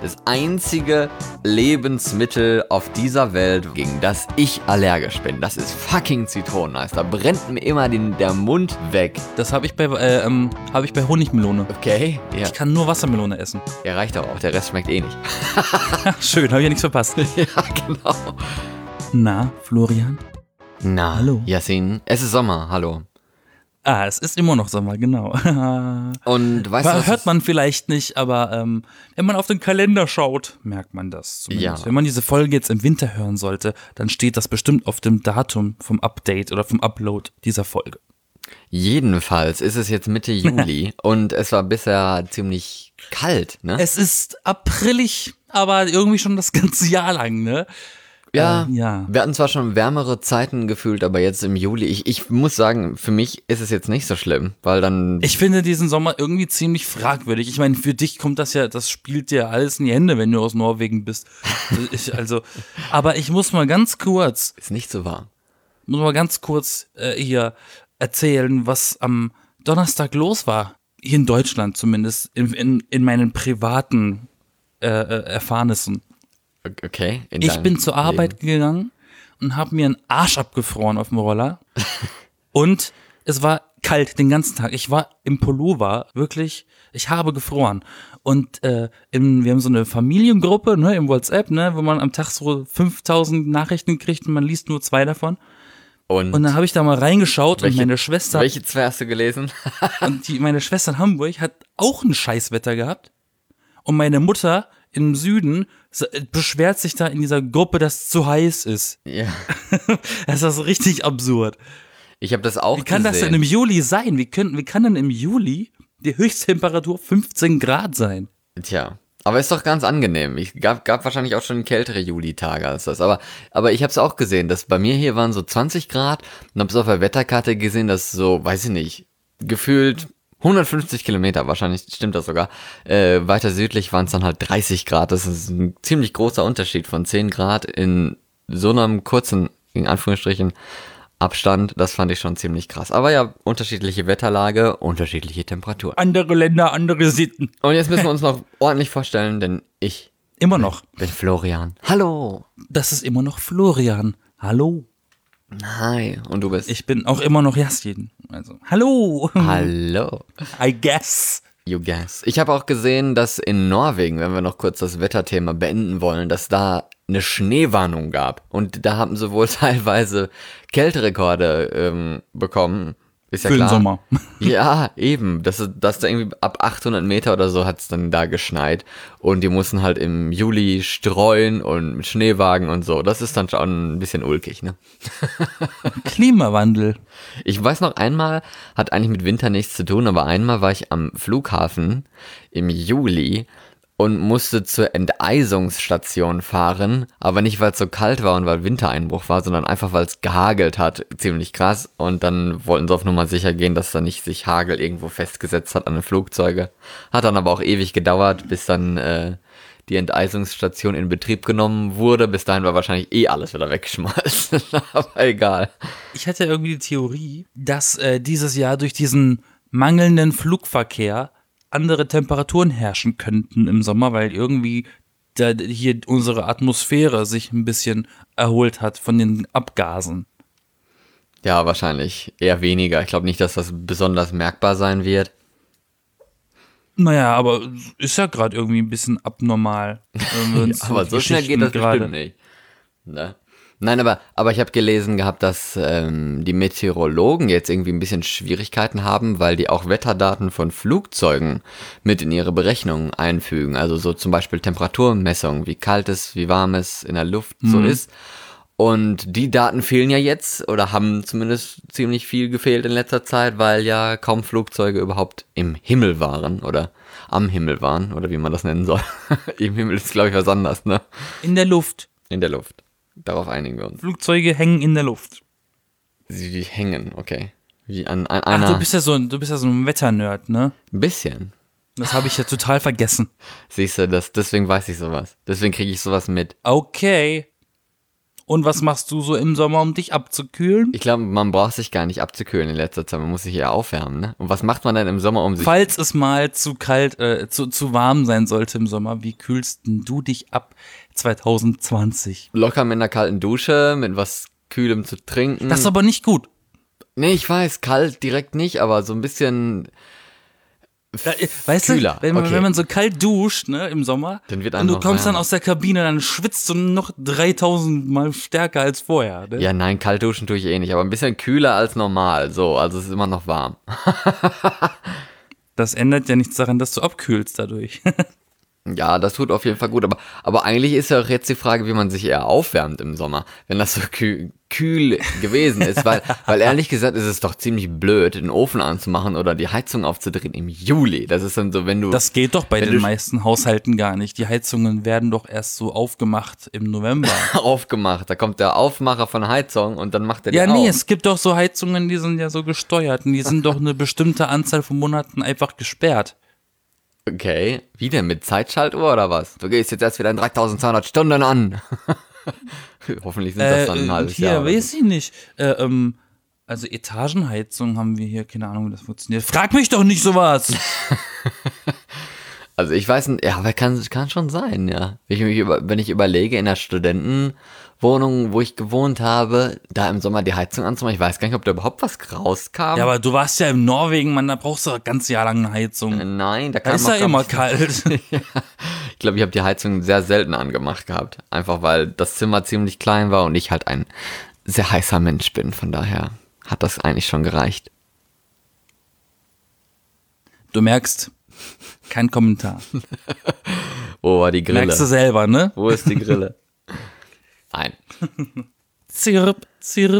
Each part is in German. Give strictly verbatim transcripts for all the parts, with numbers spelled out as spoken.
Das einzige Lebensmittel auf dieser Welt, gegen das ich allergisch bin, das ist fucking Zitroneneis. Da brennt mir immer den, der Mund weg. Das habe ich bei äh, ähm, habe ich bei Honigmelone. Okay, ja. Ich kann nur Wassermelone essen. Ja, reicht doch auch. Der Rest schmeckt eh nicht. Schön, habe ich ja nichts verpasst. Ja, genau. Na, Florian? Na, hallo. Yasin, es ist Sommer, hallo. Ah, es ist immer noch Sommer, genau. Und weißt du, was hört man vielleicht nicht, aber ähm, wenn man auf den Kalender schaut, merkt man das zumindest. Ja. Wenn man diese Folge jetzt im Winter hören sollte, dann steht das bestimmt auf dem Datum vom Update oder vom Upload dieser Folge. Jedenfalls ist es jetzt Mitte Juli und es war bisher ziemlich kalt, ne? Es ist aprilig, aber irgendwie schon das ganze Jahr lang, ne? Ja, äh, ja. Wir hatten zwar schon wärmere Zeiten gefühlt, aber jetzt im Juli, ich, ich muss sagen, für mich ist es jetzt nicht so schlimm, weil dann... Ich finde diesen Sommer irgendwie ziemlich fragwürdig. Ich meine, für dich kommt das ja, das spielt dir alles in die Hände, wenn du aus Norwegen bist. Ich, also, aber ich muss mal ganz kurz... Ist nicht so warm. Muss mal ganz kurz äh, hier erzählen, was am Donnerstag los war. Hier in Deutschland zumindest, in, in, in meinen privaten äh, Erfahrnissen. Okay. In Ich bin zur Arbeit Leben. gegangen und habe mir einen Arsch abgefroren auf dem Roller. Und es war kalt den ganzen Tag. Ich war im Pullover, wirklich, ich habe gefroren. Und äh, in, wir haben so eine Familiengruppe, ne, im WhatsApp, ne, wo man am Tag so fünftausend Nachrichten kriegt und man liest nur zwei davon. Und, Und dann habe ich da mal reingeschaut welche, und meine Schwester... Welche zwei hast du gelesen? Und die, meine Schwester in Hamburg hat auch ein Scheißwetter gehabt. Und meine Mutter im Süden beschwert sich da in dieser Gruppe, dass es zu heiß ist. Ja. Das ist richtig absurd. Ich habe das auch Wie kann gesehen. das denn im Juli sein? Wie, können, wie kann denn im Juli die Höchsttemperatur fünfzehn Grad sein? Tja, aber ist doch ganz angenehm. Ich gab, gab wahrscheinlich auch schon kältere Julitage als das. Aber, aber ich habe es auch gesehen, dass bei mir hier waren so zwanzig Grad und habe es auf der Wetterkarte gesehen, dass so, weiß ich nicht, gefühlt hundertfünfzig Kilometer, wahrscheinlich stimmt das sogar, äh, weiter südlich waren es dann halt dreißig Grad. Das ist ein ziemlich großer Unterschied von zehn Grad in so einem kurzen, in Anführungsstrichen, Abstand. Das fand ich schon ziemlich krass. Aber ja, unterschiedliche Wetterlage, unterschiedliche Temperaturen. Andere Länder, andere Sitten. Und jetzt müssen wir uns noch ordentlich vorstellen, denn ich Immer noch. bin Florian. Hallo. Das ist immer noch Florian. Hallo. Hi. Und du bist? Ich bin auch immer noch Jasmin. Also, hallo. Hallo. I guess. You guess. Ich habe auch gesehen, dass in Norwegen, wenn wir noch kurz das Wetterthema beenden wollen, dass da eine Schneewarnung gab. Und da haben sie wohl teilweise Kälterekorde ähm, bekommen. Ist ja Für klar. den Sommer. Ja, eben. Das, das da irgendwie ab achthundert Meter oder so hat es dann da geschneit. Und die mussten halt im Juli streuen und mit Schneewagen und so. Das ist dann schon ein bisschen ulkig, ne? Klimawandel. Ich weiß noch, einmal, hat eigentlich mit Winter nichts zu tun, aber einmal war ich am Flughafen im Juli und musste zur Enteisungsstation fahren, aber nicht, weil es so kalt war und weil Wintereinbruch war, sondern einfach, weil es gehagelt hat, ziemlich krass. Und dann wollten sie auf Nummer sicher gehen, dass da nicht sich Hagel irgendwo festgesetzt hat an den Flugzeuge. Hat dann aber auch ewig gedauert, bis dann äh, die Enteisungsstation in Betrieb genommen wurde. Bis dahin war wahrscheinlich eh alles wieder weggeschmolzen, aber egal. Ich hatte irgendwie die Theorie, dass äh, dieses Jahr durch diesen mangelnden Flugverkehr andere Temperaturen herrschen könnten im Sommer, weil irgendwie da hier unsere Atmosphäre sich ein bisschen erholt hat von den Abgasen. Ja, wahrscheinlich eher weniger. Ich glaube nicht, dass das besonders merkbar sein wird. Naja, aber ist ja gerade irgendwie ein bisschen abnormal. Ja, aber so schnell geht das grade. bestimmt nicht. Ne? Nein, aber, aber ich habe gelesen gehabt, dass ähm, die Meteorologen jetzt irgendwie ein bisschen Schwierigkeiten haben, weil die auch Wetterdaten von Flugzeugen mit in ihre Berechnungen einfügen. Also so zum Beispiel Temperaturmessungen, wie kalt es, wie warm es in der Luft so Mhm. ist. Und die Daten fehlen ja jetzt oder haben zumindest ziemlich viel gefehlt in letzter Zeit, weil ja kaum Flugzeuge überhaupt im Himmel waren oder am Himmel waren oder wie man das nennen soll. Im Himmel ist, glaube ich, was anderes, ne? In der Luft. In der Luft. Darauf einigen wir uns. Flugzeuge hängen in der Luft. Sie die hängen, okay. Wie an, an Ach, einer... du bist ja so ein, du bist ja so ein Wetternerd, ne? Ein bisschen. Das habe ich ja total vergessen. Siehst du, das, deswegen weiß ich sowas. Deswegen kriege ich sowas mit. Okay. Und was machst du so im Sommer, um dich abzukühlen? Ich glaube, man braucht sich gar nicht abzukühlen in letzter Zeit, man muss sich eher aufwärmen, ne? Und was macht man denn im Sommer, um sich... Falls es mal zu kalt, äh, zu, zu warm sein sollte im Sommer, wie kühlst denn du dich ab zwanzig zwanzig? Locker mit einer kalten Dusche, mit was Kühlem zu trinken. Das ist aber nicht gut. Nee, ich weiß, kalt direkt nicht, aber so ein bisschen... Da, weißt Kühler. du, wenn man, Okay. wenn man so kalt duscht, ne, im Sommer, Dann wird und einem du noch kommst dann wärmer. aus der Kabine, dann schwitzt du noch dreitausend Mal stärker als vorher. Ne? Ja, nein, kalt duschen tue ich eh nicht, aber ein bisschen kühler als normal, so, also es ist immer noch warm. Das ändert ja nichts daran, dass du abkühlst dadurch. Ja, das tut auf jeden Fall gut, aber, aber eigentlich ist ja auch jetzt die Frage, wie man sich eher aufwärmt im Sommer, wenn das so kühl, kühl gewesen ist, weil, weil ehrlich gesagt ist es doch ziemlich blöd, den Ofen anzumachen oder die Heizung aufzudrehen im Juli. Das ist dann so, wenn du... Das geht doch bei Wenn den du- meisten Haushalten gar nicht. Die Heizungen werden doch erst so aufgemacht im November. aufgemacht, da kommt der Aufmacher von Heizung und dann macht er die Ja, nee, auf. es gibt doch so Heizungen, die sind ja so gesteuert und die sind doch eine bestimmte Anzahl von Monaten einfach gesperrt. Okay, wie denn, mit Zeitschaltuhr oder was? Du gehst jetzt erst wieder in dreitausendzweihundert Stunden an. Hoffentlich sind das Äh, dann ein halbes hier, Jahr. oder so. weiß ich nicht. Äh, ähm, also Etagenheizung haben wir hier, keine Ahnung, wie das funktioniert. Frag mich doch nicht sowas! Also ich weiß nicht, ja, aber kann, kann schon sein, ja. Wenn ich, mich über, wenn ich überlege, in der Studentenwohnung, wo ich gewohnt habe, da im Sommer die Heizung anzumachen, ich weiß gar nicht, ob da überhaupt was rauskam. Ja, aber du warst ja in Norwegen, Mann, da brauchst du ein ganz Jahr lang eine Heizung. Nein, da Da kam ist ja auch gar immer nicht- kalt. Ich glaube, ich habe die Heizung sehr selten angemacht gehabt. Einfach weil das Zimmer ziemlich klein war und ich halt ein sehr heißer Mensch bin. Von daher hat das eigentlich schon gereicht. Du merkst, kein Kommentar. Wo war die Grille? Merkst du selber, ne? Wo ist die Grille? Nein. Zirp, zirp.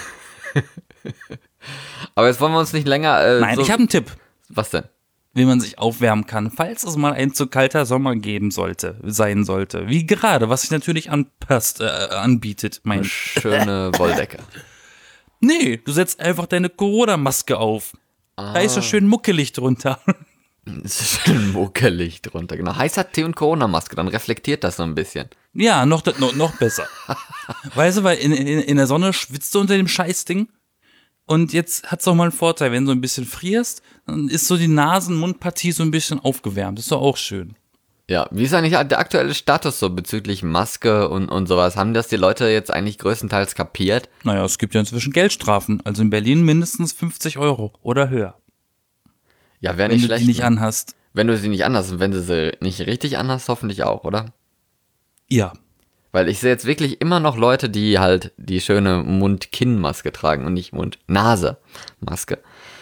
Aber jetzt wollen wir uns nicht länger... Äh, Nein, so, ich habe einen Tipp, Was denn? wie man sich aufwärmen kann, falls es mal ein zu kalter Sommer geben sollte, sein sollte. Wie gerade, was sich natürlich anpasst, äh, anbietet, mein. Schöne Wolldecke. Nee, du setzt einfach deine Corona-Maske auf. Da ist ja schön muckelig drunter. Es ist schön muckelig drunter, genau. Heißer Tee und Corona-Maske, dann reflektiert das so ein bisschen. Ja, noch, noch, noch besser. Weißt du, weil in, in, in der Sonne schwitzt du unter dem Scheißding. Und jetzt hat's auch mal einen Vorteil, wenn du ein bisschen frierst, dann ist so die Nasen-Mundpartie so ein bisschen aufgewärmt. Das ist doch auch schön. Ja, wie ist eigentlich der aktuelle Status so bezüglich Maske und, und sowas? Haben das die Leute jetzt eigentlich größtenteils kapiert? Naja, es gibt ja inzwischen Geldstrafen. Also in Berlin mindestens fünfzig Euro oder höher. Ja, wäre Wenn nicht du schlecht. die nicht ne? anhast. Wenn du sie nicht anhast und wenn du sie nicht richtig anhast, hoffentlich auch, oder? Ja. Weil ich sehe jetzt wirklich immer noch Leute, die halt die schöne Mund-Kinn-Maske tragen und nicht Mund-Nase-Maske.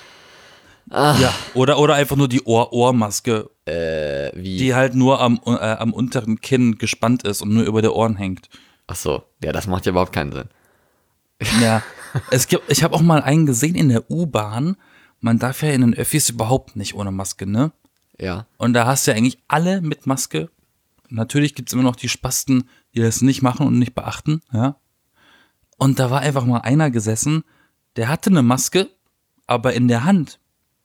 Ja. Oder, oder einfach nur die Ohr-Ohr-Maske, Äh, wie? die halt nur am, äh, am unteren Kinn gespannt ist und nur über der Ohren hängt. Ach so, ja, das macht ja überhaupt keinen Sinn. Ja. Es gibt, ich habe auch mal einen gesehen in der U-Bahn. Man darf ja in den Öffis überhaupt nicht ohne Maske, ne? Ja. Und da hast du ja eigentlich alle mit Maske. Natürlich gibt's immer noch die Spasten, die das nicht machen und nicht beachten, ja. Und da war einfach mal einer gesessen, der hatte eine Maske, aber in der Hand.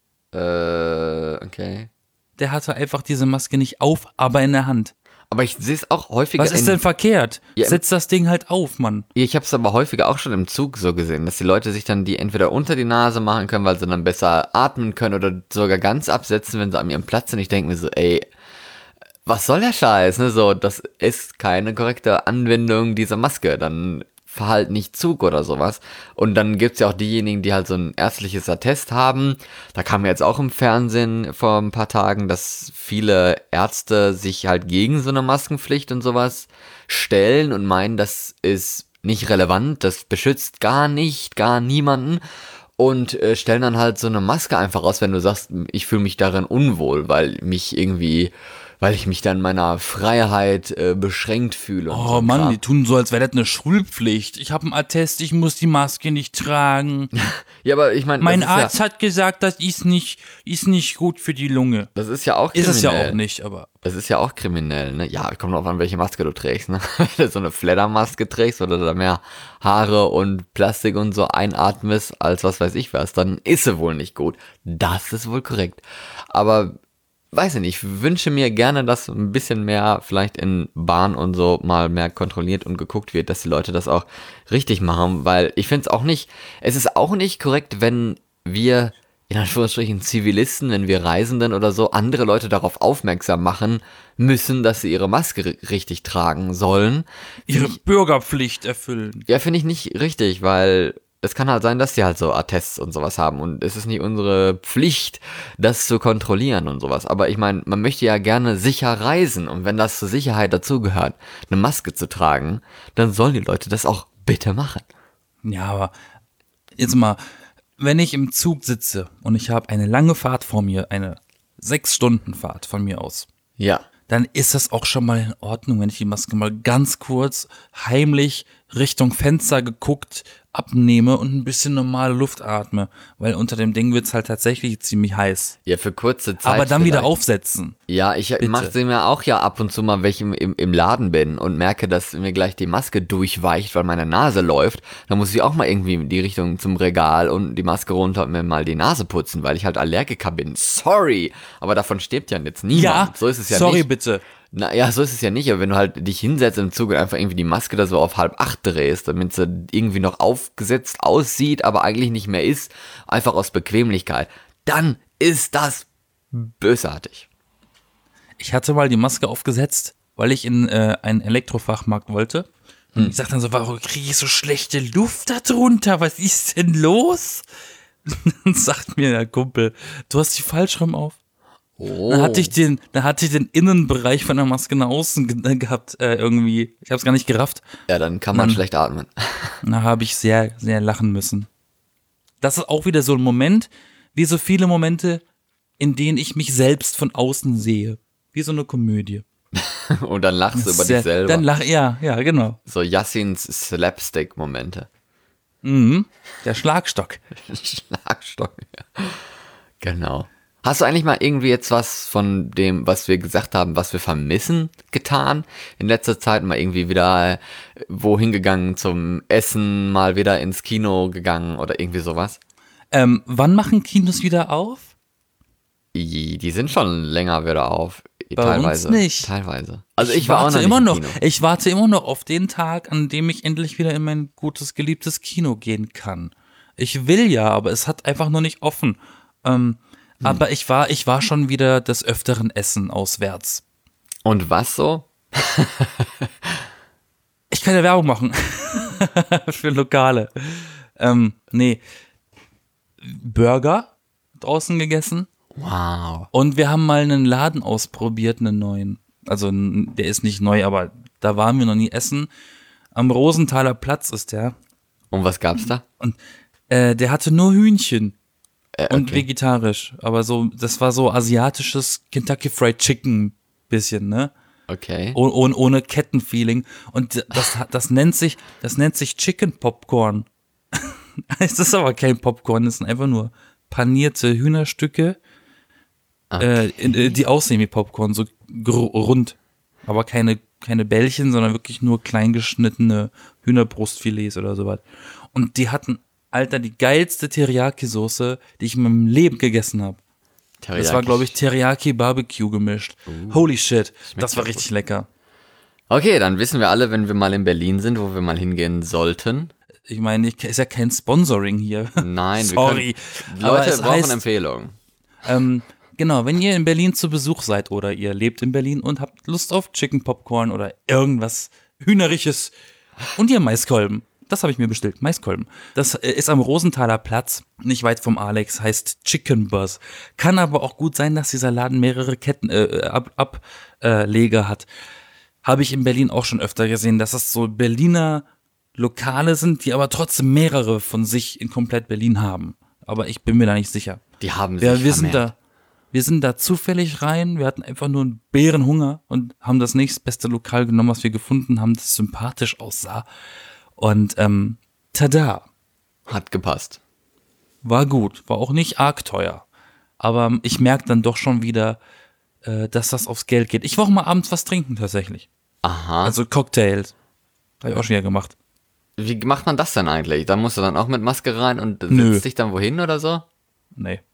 Äh, okay. Der hatte einfach diese Maske nicht auf, aber in der Hand. Aber ich sehe es auch häufiger Was ist in, denn verkehrt? Ja, Setz das Ding halt auf, Mann. Ich habe es aber häufiger auch schon im Zug so gesehen, dass die Leute sich dann die entweder unter die Nase machen können, weil sie dann besser atmen können oder sogar ganz absetzen, wenn sie an ihrem Platz sind. Ich denke mir so, ey, was soll der Scheiß, ne? So, das ist keine korrekte Anwendung dieser Maske. Dann fahr halt nicht Zug oder sowas. Und dann gibt's ja auch diejenigen, die halt so ein ärztliches Attest haben. Da kam jetzt auch im Fernsehen vor ein paar Tagen, dass viele Ärzte sich halt gegen so eine Maskenpflicht und sowas stellen und meinen, das ist nicht relevant, das beschützt gar nicht, gar niemanden. Und äh, stellen dann halt so eine Maske einfach raus, wenn du sagst, ich fühle mich darin unwohl, weil mich irgendwie, weil ich mich dann meiner Freiheit äh, beschränkt fühle. Und so Oh ein Mann, Kram. die tun so, als wäre das eine Schulpflicht. Ich habe einen Attest, ich muss die Maske nicht tragen. Ja, aber ich meine, Mein das, ist Arzt ja, hat gesagt, das ist nicht, ist nicht gut für die Lunge. das ist ja auch Ist kriminell. es ja auch nicht, aber. Das ist ja auch kriminell, ne? Ja, kommt drauf an, welche Maske du trägst, ne? Wenn du so eine Fledermaske trägst oder da mehr Haare und Plastik und so einatmest als was weiß ich was, dann ist sie wohl nicht gut. Das ist wohl korrekt. Aber weiß ich nicht, ich wünsche mir gerne, dass ein bisschen mehr vielleicht in Bahn und so mal mehr kontrolliert und geguckt wird, dass die Leute das auch richtig machen, weil ich finde es auch nicht, es ist auch nicht korrekt, wenn wir, in Anführungsstrichen Zivilisten, wenn wir Reisenden oder so, andere Leute darauf aufmerksam machen müssen, dass sie ihre Maske ri- richtig tragen sollen. Ihre ich, Bürgerpflicht erfüllen. Ja, finde ich nicht richtig, weil es kann halt sein, dass die halt so Attests und sowas haben und es ist nicht unsere Pflicht, das zu kontrollieren und sowas. Aber ich meine, man möchte ja gerne sicher reisen und wenn das zur Sicherheit dazugehört, eine Maske zu tragen, dann sollen die Leute das auch bitte machen. Ja, aber jetzt mal, wenn ich im Zug sitze und ich habe eine lange Fahrt vor mir, eine sechs Stunden Fahrt von mir aus, ja, dann ist das auch schon mal in Ordnung, wenn ich die Maske mal ganz kurz heimlich Richtung Fenster geguckt abnehme und ein bisschen normale Luft atme, weil unter dem Ding wird's halt tatsächlich ziemlich heiß. Ja, für kurze Zeit. Aber dann vielleicht wieder aufsetzen. Ja, ich mache sie mir auch ja ab und zu mal, wenn ich im, im, im Laden bin und merke, dass mir gleich die Maske durchweicht, weil meine Nase läuft. Dann muss ich auch mal irgendwie in die Richtung zum Regal und die Maske runter und mir mal die Nase putzen, weil ich halt Allergiker bin. Sorry, aber davon stirbt ja jetzt niemand. Ja, so ist es ja sorry nicht. bitte. Na ja, so ist es ja nicht, aber wenn du halt dich hinsetzt im Zug und einfach irgendwie die Maske da so auf halb acht drehst, damit sie irgendwie noch aufgesetzt aussieht, aber eigentlich nicht mehr ist, einfach aus Bequemlichkeit, dann ist das bösartig. Ich hatte mal die Maske aufgesetzt, weil ich in äh, einen Elektrofachmarkt wollte. Und hm. ich sag dann so, warum kriege ich so schlechte Luft da drunter? Was ist denn los? Dann sagt mir der Kumpel, du hast die falsch rum auf. Oh. Dann hatte ich den, dann hatte ich den Innenbereich von der Maske nach außen ge- gehabt, äh, irgendwie. Ich habe es gar nicht gerafft. Ja, dann kann man dann, schlecht atmen. Da habe ich sehr, sehr lachen müssen. Das ist auch wieder so ein Moment, wie so viele Momente, in denen ich mich selbst von außen sehe. Wie so eine Komödie. Und dann lachst du über sehr, dich selber. Dann lach, ja, ja, genau. So Yassins Slapstick-Momente. Mhm. Der Schlagstock. Schlagstock, ja. Genau. Hast du eigentlich mal irgendwie jetzt was von dem, was wir gesagt haben, was wir vermissen, getan? In letzter Zeit mal irgendwie wieder äh, wohin gegangen zum Essen, mal wieder ins Kino gegangen oder irgendwie sowas? Ähm, wann machen Kinos wieder auf? Die, die sind schon länger wieder auf. Bei teilweise. uns nicht. Teilweise. Also ich, ich, war warte auch noch nicht immer im noch. Kino. Ich warte immer noch auf den Tag, an dem ich endlich wieder in mein gutes, geliebtes Kino gehen kann. Ich will ja, aber es hat einfach noch nicht offen. Ähm, hm. Aber ich war, ich war schon wieder des Öfteren essen auswärts. Und was so? Ich kann ja Werbung machen. Für Lokale. Ähm, nee. Burger draußen gegessen. Wow. Und wir haben mal einen Laden ausprobiert, einen neuen. Also der ist nicht neu, aber da waren wir noch nie essen. Am Rosenthaler Platz ist der. Und was gab's da? Und äh, der hatte nur Hühnchen. Äh, okay. Und vegetarisch. Aber so, das war so asiatisches Kentucky Fried Chicken bisschen, ne? Okay. Oh, ohne, ohne Kettenfeeling. Und das, das nennt sich, das nennt sich Chicken Popcorn. Es ist aber kein Popcorn, es sind einfach nur panierte Hühnerstücke, Okay. äh, die aussehen wie Popcorn, so gr- rund. Aber keine, keine Bällchen, sondern wirklich nur klein geschnittene Hühnerbrustfilets oder sowas. Und die hatten, Alter, die geilste Teriyaki-Soße, die ich in meinem Leben gegessen habe. Teriyaki. Das war, glaube ich, Teriyaki Barbecue gemischt. Uh, Holy shit, das war ja richtig gut. lecker. Okay, dann wissen wir alle, wenn wir mal in Berlin sind, wo wir mal hingehen sollten. Ich meine, ich, ist ja kein Sponsoring hier. Nein, Sorry. wir können, Leute es brauchen heißt, Empfehlungen. Ähm, genau, wenn ihr in Berlin zu Besuch seid oder ihr lebt in Berlin und habt Lust auf Chicken Popcorn oder irgendwas Hühnerisches und ihr Maiskolben. Das habe ich mir bestellt, Maiskolben. Das ist am Rosenthaler Platz, nicht weit vom Alex, heißt Chicken Buzz. Kann aber auch gut sein, dass dieser Laden mehrere Ketten äh, ab, ab, äh, Leger hat. Habe ich in Berlin auch schon öfter gesehen, dass das so Berliner Lokale sind, die aber trotzdem mehrere von sich in komplett Berlin haben. Aber ich bin mir da nicht sicher. Die haben sich Ja, wir sind vermehrt. da, wir sind da zufällig rein, wir hatten einfach nur einen Bärenhunger und haben das nächstbeste Lokal genommen, was wir gefunden haben, das sympathisch aussah. Und ähm, tada, Hat gepasst. war gut, war auch nicht arg teuer. Aber ich merke dann doch schon wieder, äh, dass das aufs Geld geht. Ich war auch mal abends was trinken tatsächlich. Aha. Also Cocktails. Habe ich auch schon wieder gemacht. Wie macht man das denn eigentlich? Da musst du dann auch mit Maske rein und Nö. setzt dich dann wohin oder so? Nee.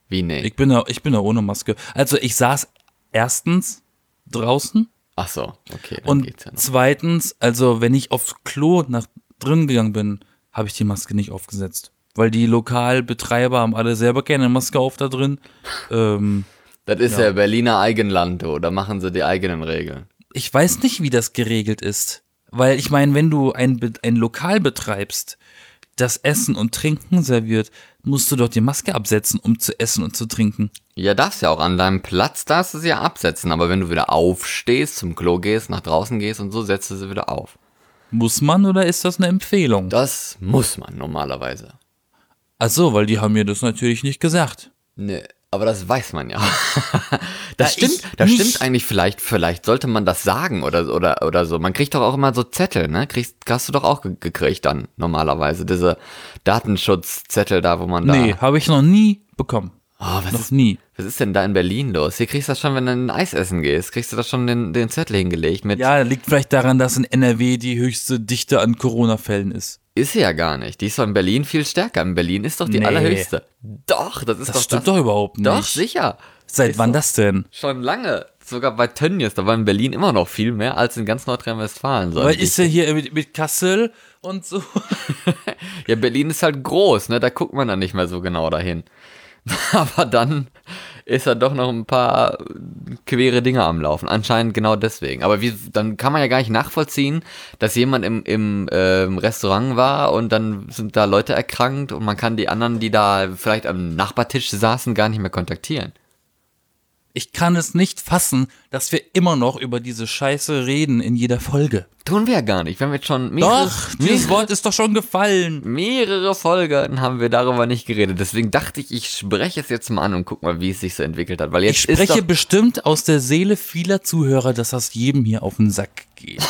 Wie nee? Ich bin da, ich bin da ohne Maske. Also ich saß erstens draußen Ach so, okay, dann und geht's ja noch. zweitens, also wenn ich aufs Klo nach drin gegangen bin, habe ich die Maske nicht aufgesetzt. Weil die Lokalbetreiber haben alle selber keine Maske auf da drin. Ähm, Das ist ja, ja Berliner Eigenland, du. Da machen sie die eigenen Regeln. ich weiß nicht, wie das geregelt ist. Weil ich meine, wenn du ein, Be- ein Lokal betreibst, das Essen und Trinken serviert, musst du doch die Maske absetzen, um zu essen und zu trinken. Ja, darfst ja auch an deinem Platz, darfst du sie ja absetzen. Aber wenn du wieder aufstehst, zum Klo gehst, nach draußen gehst und so, setzt du sie wieder auf. Muss man oder ist das eine Empfehlung? Das muss man normalerweise. Ach so, weil die haben mir das natürlich nicht gesagt. Nee, aber das weiß man ja. Das Ja, stimmt, ich das nicht. stimmt eigentlich vielleicht, vielleicht sollte man das sagen oder, oder, oder so. Man kriegt doch auch immer so Zettel, ne? Kriegst, hast du doch auch ge- gekriegt dann, normalerweise. Diese Datenschutzzettel da, wo man da. Nee, habe ich noch nie bekommen. Oh, was Noch ist, nie. was ist denn da in Berlin los? Hier kriegst du das schon, wenn du ein Eis essen gehst, kriegst du das schon den, den Zettel hingelegt mit. Ja, liegt vielleicht daran, dass in N R W die höchste Dichte an Corona-Fällen ist. Ist sie ja gar nicht. Die ist doch in Berlin viel stärker. In Berlin ist doch die Nee. allerhöchste. Doch, das ist Das doch stimmt das. doch überhaupt nicht. Doch, sicher. Seit Ist wann so. das denn? Schon lange. Sogar bei Tönnies, da war in Berlin immer noch viel mehr als in ganz Nordrhein-Westfalen. So Weil an ist sich. ja hier mit, mit Kassel und so. Ja, Berlin ist halt groß, ne? Da guckt man dann nicht mehr so genau dahin. Aber dann ist da doch noch ein paar quere Dinge am Laufen. Anscheinend genau deswegen. Aber wie, dann kann man ja gar nicht nachvollziehen, dass jemand im, im ähm, Restaurant war und dann sind da Leute erkrankt und man kann die anderen, die da vielleicht am Nachbartisch saßen, gar nicht mehr kontaktieren. Ich kann es nicht fassen, dass wir immer noch über diese Scheiße reden in jeder Folge. Tun wir ja gar nicht. Wir haben jetzt schon mehrere, Doch, dieses mehrere, Wort ist doch schon gefallen. mehrere Folgen haben wir darüber nicht geredet. Deswegen dachte ich, ich spreche es jetzt mal an und guck mal, wie es sich so entwickelt hat. Weil jetzt Ich ist spreche doch, bestimmt aus der Seele vieler Zuhörer, dass das jedem hier auf den Sack geht.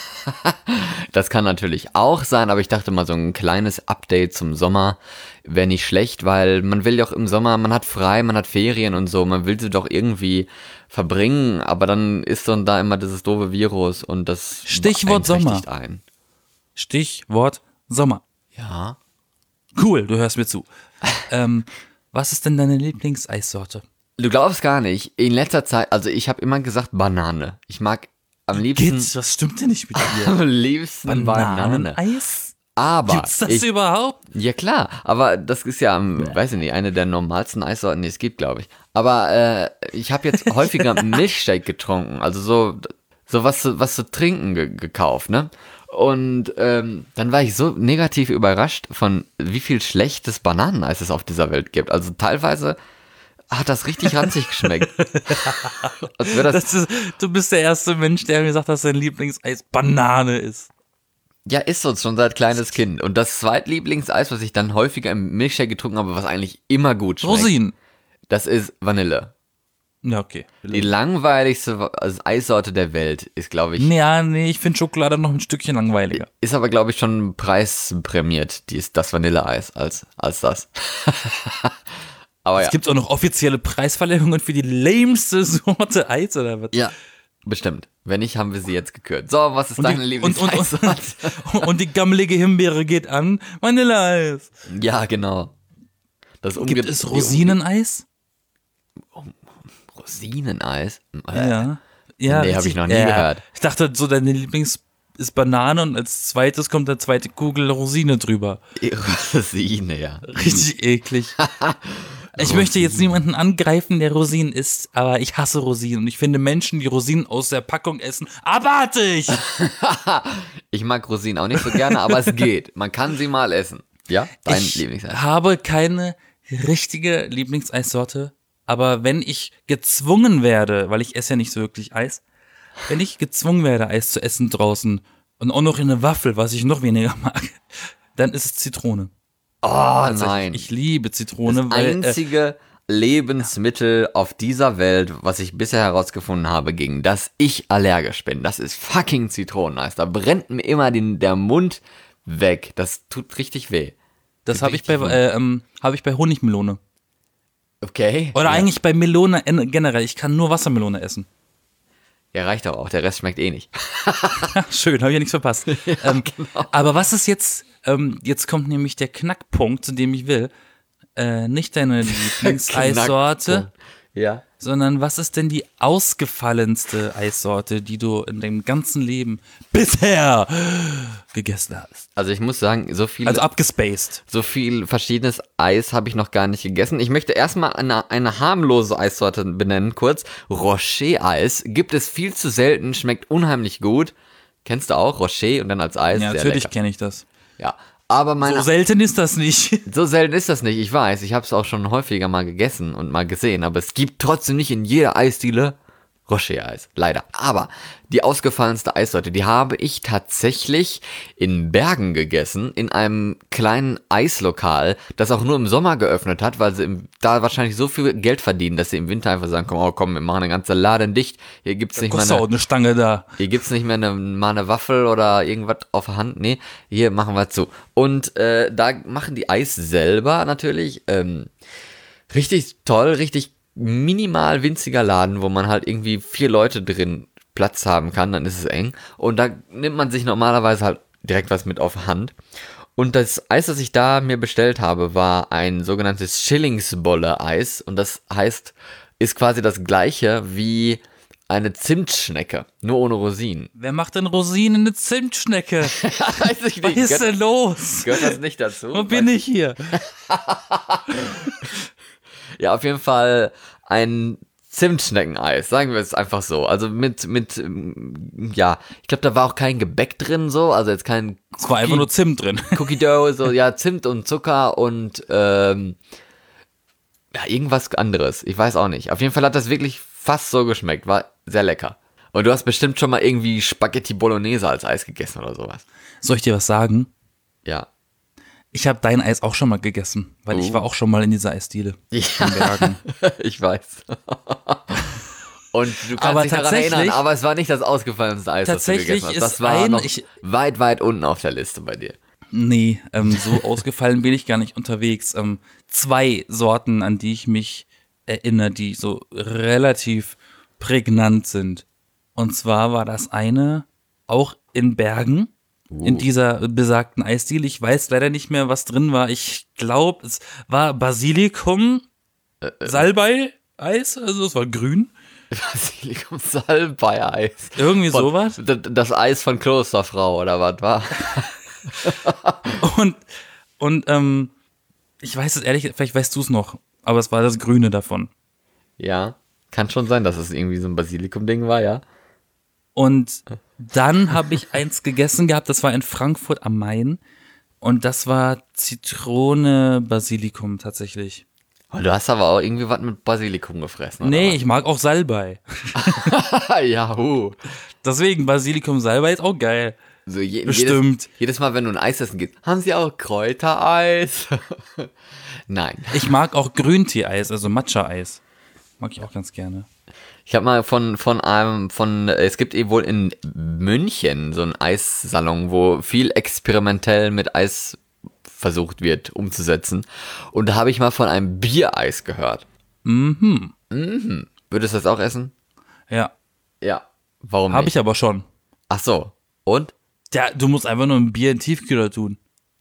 das kann natürlich auch sein, aber ich dachte mal, so ein kleines Update zum Sommer wäre nicht schlecht, weil man will ja auch im Sommer, man hat frei, man hat Ferien und so, man will sie doch irgendwie verbringen, aber dann ist dann da immer dieses doofe Virus und das Stichwort beeinträchtigt Sommer. einen. Stichwort Sommer. Ja. Cool, du hörst mir zu. ähm, was ist denn deine Lieblingseissorte? Du glaubst gar nicht, in letzter Zeit, also ich habe immer gesagt Banane. Ich mag am liebsten, Geht's? Was stimmt denn nicht mit dir? am liebsten Banane. Bananeneis? Aber Gibt's das ich, überhaupt? ja klar, aber das ist ja, ähm, weiß ich nicht, eine der normalsten Eissorten, die es gibt, glaube ich. Aber äh, ich habe jetzt häufiger Milchshake getrunken, also so, so was, zu- was zu trinken ge gekauft, ne? Und ähm, dann war ich so negativ überrascht von wie viel schlechtes Bananeneis es auf dieser Welt gibt. Also teilweise hat das richtig ranzig geschmeckt. Als wäre das, Das ist, du bist der erste Mensch, der mir gesagt hat, dass sein Lieblingseis Banane ist. ja, ist so schon seit kleines Kind. Und das Zweitlieblingseis, was ich dann häufiger im Milchshake getrunken habe, was eigentlich immer gut schmeckt, Rosinen. das ist Vanille. Ja, okay. Die langweiligste Eissorte der Welt ist, glaube ich, Ja, nee, ich finde Schokolade noch ein Stückchen langweiliger. ist aber, glaube ich, schon preisprämiert, die ist das Vanilleeis als, als das. Aber Es ja. gibt auch noch offizielle Preisverleihungen für die lameste Sorte Eis oder was? Ja, bestimmt. Wenn nicht, haben wir sie jetzt gekürt. So, was ist Und deine die, und, und, Lieblingseissorte? und, und die gammelige Himbeere geht an Vanilleeis. Ja, genau. Das Gibt umge- es Rosineneis? Rosineneis? Äh, Ja. Ja, Nee, hab richtig. ich noch nie Ja. gehört. Ich dachte, so deine Lieblings ist Banane und als zweites kommt der zweite Kugel Rosine drüber. Rosine, ja. Richtig eklig. Ich möchte jetzt niemanden angreifen, der Rosinen isst, aber ich hasse Rosinen und ich finde Menschen, die Rosinen aus der Packung essen, abartig! Ich mag Rosinen auch nicht so gerne, aber es geht. Man kann sie mal essen. Ja? Dein ich Lieblingseis. habe keine richtige Lieblingseissorte, aber wenn ich gezwungen werde, weil ich esse ja nicht so wirklich Eis, wenn ich gezwungen werde, Eis zu essen draußen und auch noch in eine Waffel, was ich noch weniger mag, dann ist es Zitrone. Oh nein. Ich liebe Zitrone, Das weil äh, einzige Lebensmittel auf dieser Welt, was ich bisher herausgefunden habe, gegen das ich allergisch bin, das ist fucking Zitroneneis. Da brennt mir immer den, der Mund weg. Das tut richtig weh. das habe ich bei richtig äh, ähm, habe ich bei Honigmelone. Okay. Oder ja. eigentlich bei Melone en- generell. Ich kann nur Wassermelone essen. Ja, reicht doch auch. Der Rest schmeckt eh nicht. Schön, habe ich ja nichts verpasst. ähm, genau. Aber was ist jetzt, ähm, jetzt kommt nämlich der Knackpunkt, zu dem ich will. äh, nicht deine Lieblingseissorte, Knackpunkt. Ja. sondern was ist denn die ausgefallenste Eissorte, die du in deinem ganzen Leben bisher gegessen hast? Also ich muss sagen, so viel, Also abgespaced. so viel verschiedenes Eis habe ich noch gar nicht gegessen. Ich möchte erstmal eine, eine harmlose Eissorte benennen, kurz. Rocher-Eis gibt es viel zu selten, schmeckt unheimlich gut. Kennst du auch? Rocher und dann als Eis. Ja, sehr natürlich lecker. kenne ich das. Ja, aber meine... So selten ist das nicht. So selten ist das nicht, ich weiß. Ich habe es auch schon häufiger mal gegessen und mal gesehen, aber es gibt trotzdem nicht in jeder Eisdiele Rocher-Eis, leider. Aber die ausgefallenste Eissorte, die habe ich tatsächlich in Bergen gegessen, in einem kleinen Eislokal, das auch nur im Sommer geöffnet hat, weil sie im, da wahrscheinlich so viel Geld verdienen, dass sie im Winter einfach sagen, komm, oh, komm, wir machen den ganzen Laden dicht, hier gibt's nicht mal Kostet auch eine, eine Stange da. hier gibt's nicht mehr eine, mal eine Waffel oder irgendwas auf der Hand, nee, hier machen wir zu. Und äh, da machen die Eis selber natürlich, ähm, richtig toll, richtig minimal winziger Laden, wo man halt irgendwie vier Leute drin Platz haben kann, dann ist es eng. Und da nimmt man sich normalerweise halt direkt was mit auf die Hand. Und das Eis, das ich da mir bestellt habe, war ein sogenanntes Schillingsbolle-Eis. Und das heißt, ist quasi das gleiche wie eine Zimtschnecke, nur ohne Rosinen. Wer macht denn Rosinen in eine Zimtschnecke? Weiß ich Was ist denn los? Gehört das nicht dazu? Wo bin ich hier? Ja, auf jeden Fall ein Zimtschneckeneis, sagen wir es einfach so. Also mit, mit, ähm, ja, ich glaube, da war auch kein Gebäck drin, so, also jetzt kein Es war einfach nur Zimt drin. Cookie Dough, so, ja, Zimt und Zucker und, ähm, ja, irgendwas anderes. Ich weiß auch nicht. Auf jeden Fall hat das wirklich fast so geschmeckt, war sehr lecker. Und du hast bestimmt schon mal irgendwie Spaghetti Bolognese als Eis gegessen oder sowas. Soll ich dir was sagen? Ja. Ich habe dein Eis auch schon mal gegessen, weil Oh. ich war auch schon mal in dieser Eisdiele. In Bergen. Ich weiß. Und du kannst Aber dich daran tatsächlich- erinnern, aber es war nicht das ausgefallenste Eis, das du Tatsächlich gegessen hast. ist Das war ein- noch ich- weit, weit unten auf der Liste bei dir. Nee, ähm, so ausgefallen bin ich gar nicht unterwegs. Ähm, zwei Sorten, an die ich mich erinnere, die so relativ prägnant sind. Und zwar war das eine auch in Bergen, in dieser besagten Eisdiele. Ich weiß leider nicht mehr, was drin war. Ich glaube, es war Basilikum, Salbei-Eis, also es war grün. Basilikum Salbei-Eis. Irgendwie sowas. Das, das Eis von Klosterfrau oder was war? Und, und ähm, ich weiß es ehrlich, vielleicht weißt du es noch, aber es war das Grüne davon. Ja, kann schon sein, dass es irgendwie so ein Basilikum-Ding war, ja. Und dann habe ich eins gegessen gehabt, das war in Frankfurt am Main. Und das war Zitrone Basilikum tatsächlich. Oh, du hast aber auch irgendwie was mit Basilikum gefressen, oder? Nee, ich mag auch Salbei. Ja, hu. Deswegen Basilikum Salbei ist auch geil. So je, Bestimmt. Jedes, jedes Mal, wenn du ein Eis essen gehst, haben sie auch Kräutereis? Nein. Ich mag auch Grüntee-Eis, also Matcha-Eis. Mag ich auch ganz gerne. Ich habe mal von von einem von es gibt eh wohl in München so einen Eissalon, wo viel experimentell mit Eis versucht wird umzusetzen. Und da habe ich mal von einem Biereis gehört. Mhm. Mhm. Würdest du das auch essen? Ja, Ja. Warum habe nicht? ich aber schon. Ach so. Und? Ja, du musst einfach nur ein Bier in den Tiefkühler tun.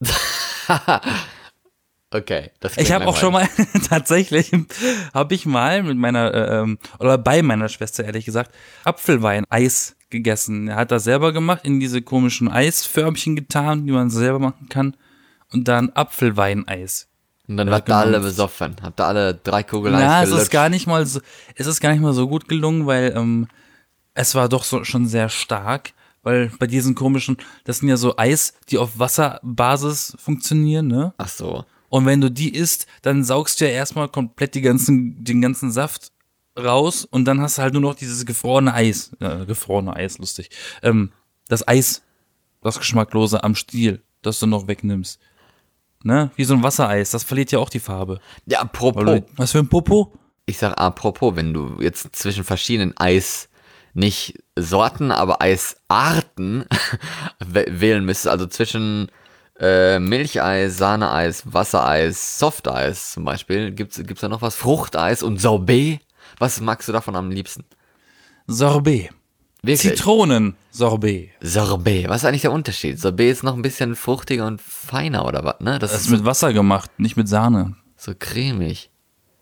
Okay. Das Ich habe auch schon mal, tatsächlich, habe ich mal mit meiner, äh, ähm, oder bei meiner Schwester ehrlich gesagt, Apfelwein-Eis gegessen. Er hat das selber gemacht, in diese komischen Eisförmchen getan, die man selber machen kann. Und dann Apfelwein-Eis. Und dann Ja, wart ihr alle genau. besoffen. Habt ihr alle drei Kugeln Eis Ja, es ist gelutscht? gar nicht mal so, es ist gar nicht mal so gut gelungen, weil ähm, es war doch so schon sehr stark, weil bei diesen komischen, das sind ja so Eis, die auf Wasserbasis funktionieren, ne? Ach so. Und wenn du die isst, dann saugst du ja erstmal komplett die ganzen, den ganzen Saft raus und dann hast du halt nur noch dieses gefrorene Eis, äh, gefrorene Eis, lustig, ähm, das Eis, das Geschmacklose am Stiel, das du noch wegnimmst. Ne? Wie so ein Wassereis, das verliert ja auch die Farbe. Ja, apropos. Weil du- Was für ein Popo? Ich sag apropos, wenn du jetzt zwischen verschiedenen Eis, nicht Sorten, aber Eisarten wä- wählen müsstest, also zwischen äh, Milcheis, Sahneeis, Wassereis, Softeis zum Beispiel, gibt's, gibt's da noch was? Fruchteis und Sorbet? Was magst du davon am liebsten? Sorbet. Wirklich? Zitronensorbet. Sorbet, was ist eigentlich der Unterschied? Sorbet ist noch ein bisschen fruchtiger und feiner oder was, ne? Das ist mit Wasser gemacht, nicht mit Sahne. So cremig.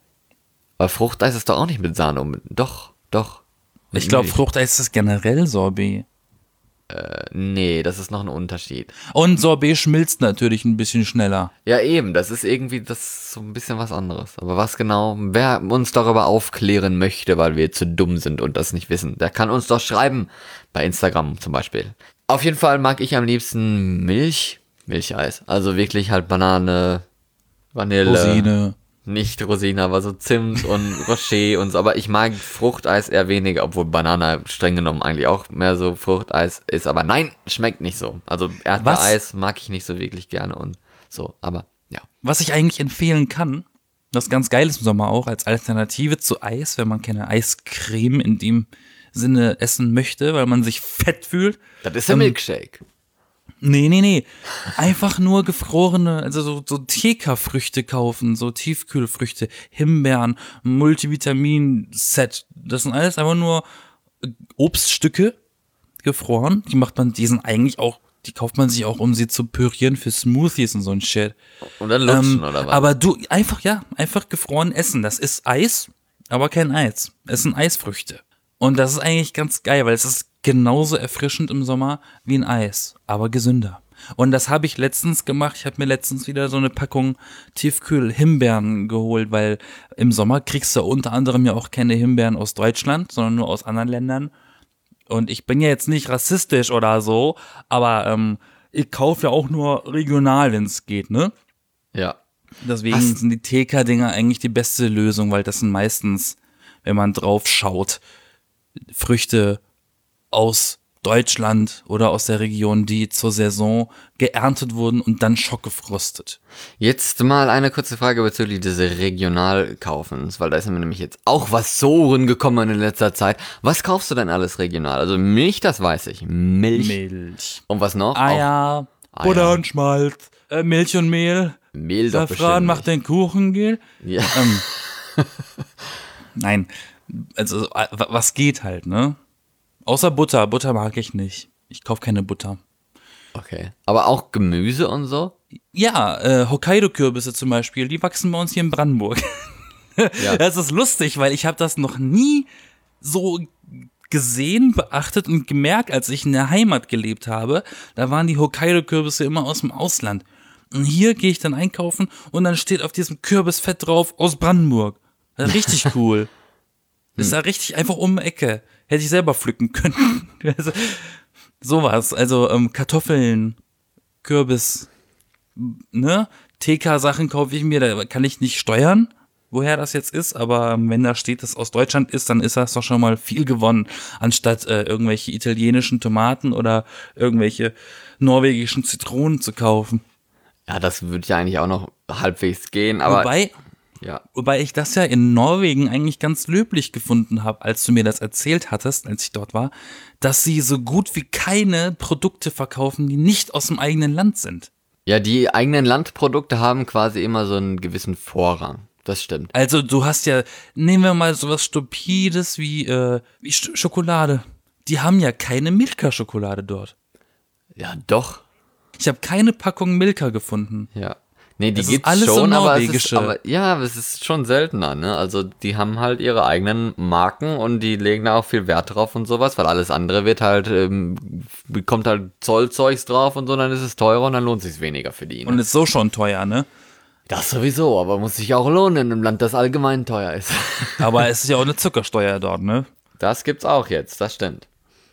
Aber Fruchteis ist doch auch nicht mit Sahne um. Doch, doch. Mit Ich glaube, Milch. Fruchteis ist generell Sorbet. Äh, nee, das ist noch ein Unterschied. Und Sorbet schmilzt natürlich ein bisschen schneller. Ja, eben, das ist irgendwie, das ist so ein bisschen was anderes. Aber was genau, wer uns darüber aufklären möchte, weil wir zu dumm sind und das nicht wissen, der kann uns doch schreiben. Bei Instagram zum Beispiel. Auf jeden Fall mag ich am liebsten Milch, Milcheis. Also wirklich halt Banane, Vanille. Rosine. Nicht Rosine, aber so Zimt und Rocher und so. Aber ich mag Fruchteis eher weniger, obwohl Banane streng genommen eigentlich auch mehr so Fruchteis ist. Aber nein, schmeckt nicht so. Also Erdbeereis mag ich nicht so wirklich gerne und so. Aber ja. Was ich eigentlich empfehlen kann, das ganz geil ist im Sommer auch, als Alternative zu Eis, wenn man keine Eiscreme in dem Sinne essen möchte, weil man sich fett fühlt. Das ist der Ähm, Milkshake. Nee, nee, nee. Einfach nur gefrorene, also so, so T K-Früchte kaufen, so Tiefkühlfrüchte, Himbeeren, Multivitamin-Set. Das sind alles einfach nur Obststücke, gefroren. Die macht man, die sind eigentlich auch, die kauft man sich auch, um sie zu pürieren für Smoothies und so ein Shit. Und dann lutschen Ähm, oder was? aber du, einfach, ja, einfach gefroren essen. Das ist Eis, aber kein Eis. Es sind Eisfrüchte. Und das ist eigentlich ganz geil, weil es ist genauso erfrischend im Sommer wie ein Eis, aber gesünder. Und das habe ich letztens gemacht. Ich habe mir letztens wieder so eine Packung Tiefkühl-Himbeeren geholt, weil im Sommer kriegst du unter anderem ja auch keine Himbeeren aus Deutschland, sondern nur aus anderen Ländern. Und ich bin ja jetzt nicht rassistisch oder so, aber ähm, ich kaufe ja auch nur regional, wenn es geht, ne? Ja. Deswegen Was? sind die T K-Dinger eigentlich die beste Lösung, weil das sind meistens, wenn man drauf schaut, Früchte aus Deutschland oder aus der Region, die zur Saison geerntet wurden und dann schockgefrostet. Jetzt mal eine kurze Frage bezüglich des Regionalkaufens, weil da ist mir nämlich jetzt auch was so gekommen in letzter Zeit. Was kaufst du denn alles regional? Also Milch, das weiß ich. Milch. Milch, Und was noch? Eier, Auch Butter Eier. und Schmalz, äh, Milch und Mehl, Mehl doch Safran bestimmt macht nicht. den Kuchen, gell? Ja. Ähm, nein, also äh, wa- was geht halt, ne? Außer Butter, Butter mag ich nicht. Ich kauf keine Butter. Okay. Aber auch Gemüse und so? Ja, äh, Hokkaido-Kürbisse zum Beispiel, die wachsen bei uns hier in Brandenburg. Ja. Das ist lustig, weil ich habe das noch nie so gesehen, beachtet und gemerkt, als ich in der Heimat gelebt habe. Da waren die Hokkaido-Kürbisse immer aus dem Ausland. Und hier gehe ich dann einkaufen und dann steht auf diesem Kürbisfett drauf aus Brandenburg. Das ist richtig cool. Das ist ja richtig einfach um die Ecke. Hätte ich selber pflücken können. Also, sowas. Also ähm, Kartoffeln, Kürbis, ne? T K-Sachen kaufe ich mir, da kann ich nicht steuern, woher das jetzt ist, aber ähm, wenn da steht, dass es aus Deutschland ist, dann ist das doch schon mal viel gewonnen, anstatt äh, irgendwelche italienischen Tomaten oder irgendwelche norwegischen Zitronen zu kaufen. Ja, das würde ja eigentlich auch noch halbwegs gehen, aber Wobei, ja. wobei ich das ja in Norwegen eigentlich ganz löblich gefunden habe, als du mir das erzählt hattest, als ich dort war, dass sie so gut wie keine Produkte verkaufen, die nicht aus dem eigenen Land sind. Ja, die eigenen Landprodukte haben quasi immer so einen gewissen Vorrang. Das stimmt. Also du hast ja, nehmen wir mal sowas Stupides wie, äh, wie Sch- Schokolade. Die haben ja keine Milka-Schokolade dort. Ja, doch. Ich habe keine Packung Milka gefunden. Ja. Nee, die Es ist gibt's alles so schon, aber es ist, norwegische. aber ja, aber es ist schon seltener, ne? Also die haben halt ihre eigenen Marken und die legen da auch viel Wert drauf und sowas, weil alles andere wird halt, ähm, bekommt halt Zollzeugs drauf und so, dann ist es teurer und dann lohnt sich's weniger für die. Ne? Und ist so schon teuer, ne? Das sowieso, aber muss sich auch lohnen in einem Land, das allgemein teuer ist. Aber es ist ja auch eine Zuckersteuer dort, ne? Das gibt's auch jetzt, das stimmt.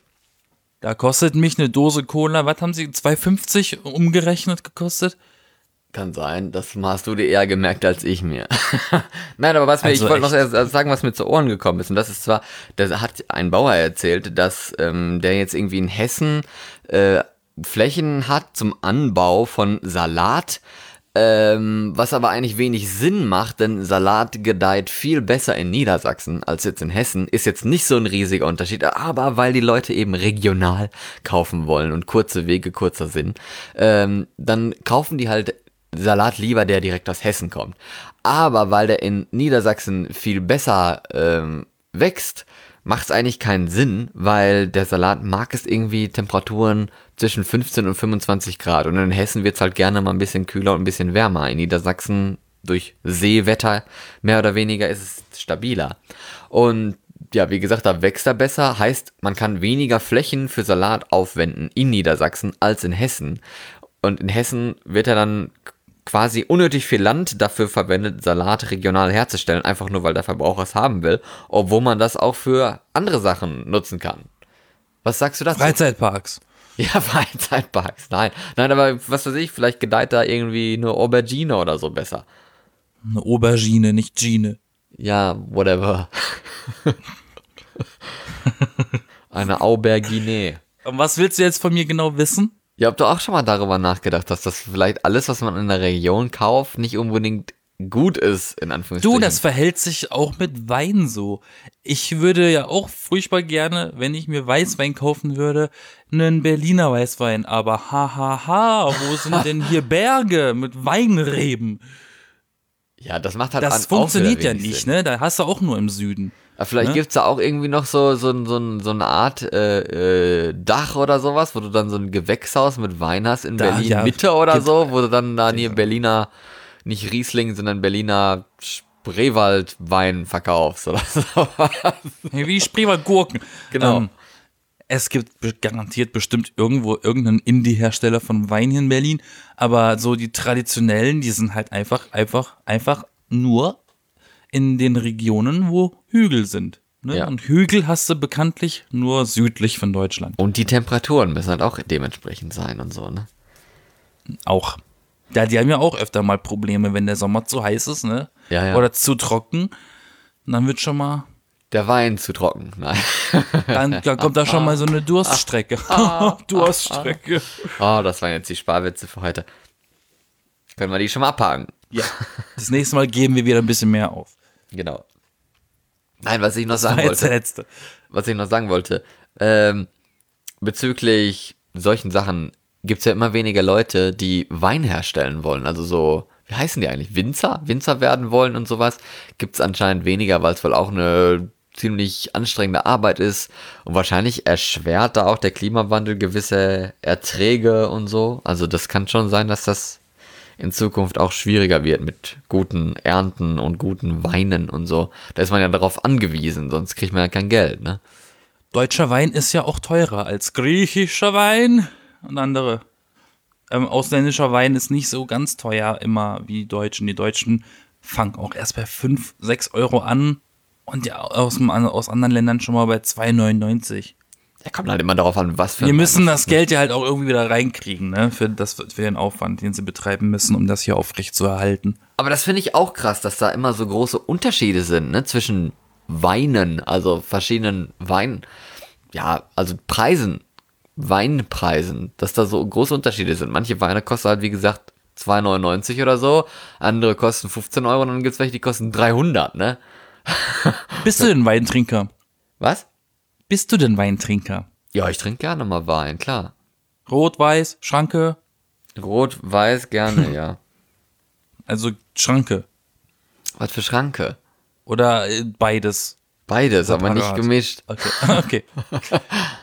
Da kostet mich eine Dose Cola, was haben sie, zwei fünfzig umgerechnet gekostet? Kann sein, das hast du dir eher gemerkt als ich mir. Nein, aber was mir, Also ich wollte noch echt. erst sagen, was mir zu Ohren gekommen ist. Und das ist zwar, da hat ein Bauer erzählt, dass ähm, der jetzt irgendwie in Hessen äh, Flächen hat zum Anbau von Salat, ähm, was aber eigentlich wenig Sinn macht, denn Salat gedeiht viel besser in Niedersachsen als jetzt in Hessen. Ist jetzt nicht so ein riesiger Unterschied, aber weil die Leute eben regional kaufen wollen und kurze Wege kurzer Sinn, ähm, dann kaufen die halt Salat lieber, der direkt aus Hessen kommt. Aber weil der in Niedersachsen viel besser ähm, wächst, macht es eigentlich keinen Sinn, weil der Salat mag es irgendwie Temperaturen zwischen fünfzehn und fünfundzwanzig Grad. Und in Hessen wird es halt gerne mal ein bisschen kühler und ein bisschen wärmer. In Niedersachsen durch Seewetter mehr oder weniger ist es stabiler. Und ja, wie gesagt, da wächst er besser, heißt, man kann weniger Flächen für Salat aufwenden in Niedersachsen als in Hessen. Und in Hessen wird er dann quasi unnötig viel Land dafür verwendet, Salat regional herzustellen, einfach nur, weil der Verbraucher es haben will, obwohl man das auch für andere Sachen nutzen kann. Was sagst du dazu? Freizeitparks. Ja, Freizeitparks, nein. Nein, aber was weiß ich, vielleicht gedeiht da irgendwie eine Aubergine oder so besser. Eine Aubergine, nicht Gine. Ja, whatever. Eine Aubergine. Und was willst du jetzt von mir genau wissen? Ihr habt doch auch schon mal darüber nachgedacht, dass das vielleicht alles, was man in der Region kauft, nicht unbedingt gut ist, in Anführungsstrichen. Du, das verhält sich auch mit Wein so. Ich würde ja auch furchtbar gerne, wenn ich mir Weißwein kaufen würde, einen Berliner Weißwein. Aber ha, ha, ha, wo sind denn hier Berge mit Weinreben? Ja, das macht halt Das an, funktioniert auch ja wenig nicht, Sinn. ne? Da hast du auch nur im Süden. Aber vielleicht Ne? gibt's da auch irgendwie noch so, so, so, so eine Art äh, äh, Dach oder sowas, wo du dann so ein Gewächshaus mit Wein hast in Da, Berlin ja, Mitte oder gibt- so, wo du dann da hier Berliner, nicht Riesling, sondern Berliner Spreewaldwein verkaufst oder so. Wie Spreewald Gurken. Genau. Ähm, es gibt be- garantiert bestimmt irgendwo irgendeinen Indie-Hersteller von Wein hier in Berlin, aber so die traditionellen, die sind halt einfach, einfach, einfach nur in den Regionen, wo Hügel sind. Ne? Ja. Und Hügel hast du bekanntlich nur südlich von Deutschland. Und die Temperaturen müssen halt auch dementsprechend sein und so, ne? Auch. Ja, die haben ja auch öfter mal Probleme, wenn der Sommer zu heiß ist, ne? Ja, ja. Oder zu trocken. Und dann wird schon mal, Der Wein zu trocken, nein. dann, dann kommt da schon mal so eine Durststrecke. Durststrecke. Oh, das waren jetzt die Sparwitze für heute. Können wir die schon mal abhaken? Ja. Das nächste Mal geben wir wieder ein bisschen mehr auf. Genau. Nein, was ich noch sagen Das war jetzt der wollte, letzte. was ich noch sagen wollte, ähm, bezüglich solchen Sachen gibt's ja immer weniger Leute, die Wein herstellen wollen. Also so, wie heißen die eigentlich? Winzer? Winzer werden wollen und sowas. Gibt's anscheinend weniger, weil es wohl auch eine ziemlich anstrengende Arbeit ist. Und wahrscheinlich erschwert da auch der Klimawandel gewisse Erträge und so. Also das kann schon sein, dass das in Zukunft auch schwieriger wird mit guten Ernten und guten Weinen und so. Da ist man ja darauf angewiesen, sonst kriegt man ja kein Geld, ne? Deutscher Wein ist ja auch teurer als griechischer Wein und andere. Ähm, ausländischer Wein ist nicht so ganz teuer immer wie Deutschen. Die Deutschen fangen auch erst bei fünf, sechs Euro an und ja aus, dem, aus anderen Ländern schon mal bei zwei neunundneunzig. Ja, kommt halt immer darauf an, was für Wir ein müssen Wein das Geld ja halt auch irgendwie wieder reinkriegen, ne? Für, das, für den Aufwand, den sie betreiben müssen, um das hier aufrecht zu erhalten. Aber das finde ich auch krass, dass da immer so große Unterschiede sind, ne, zwischen Weinen, also verschiedenen Weinen, ja, also Preisen, Weinpreisen, dass da so große Unterschiede sind. Manche Weine kosten halt, wie gesagt, zwei neunundneunzig oder so, andere kosten fünfzehn Euro und dann gibt's welche, die kosten dreihundert, ne? Bist du denn Weintrinker? Was? Bist du denn Weintrinker? Ja, ich trinke gerne mal Wein, klar. Rot, Weiß, Schranke? Rot, weiß, gerne, ja. Also Schranke. Was für Schranke? Oder äh, beides. Beides, aber nicht Separat. gemischt. Okay. Okay.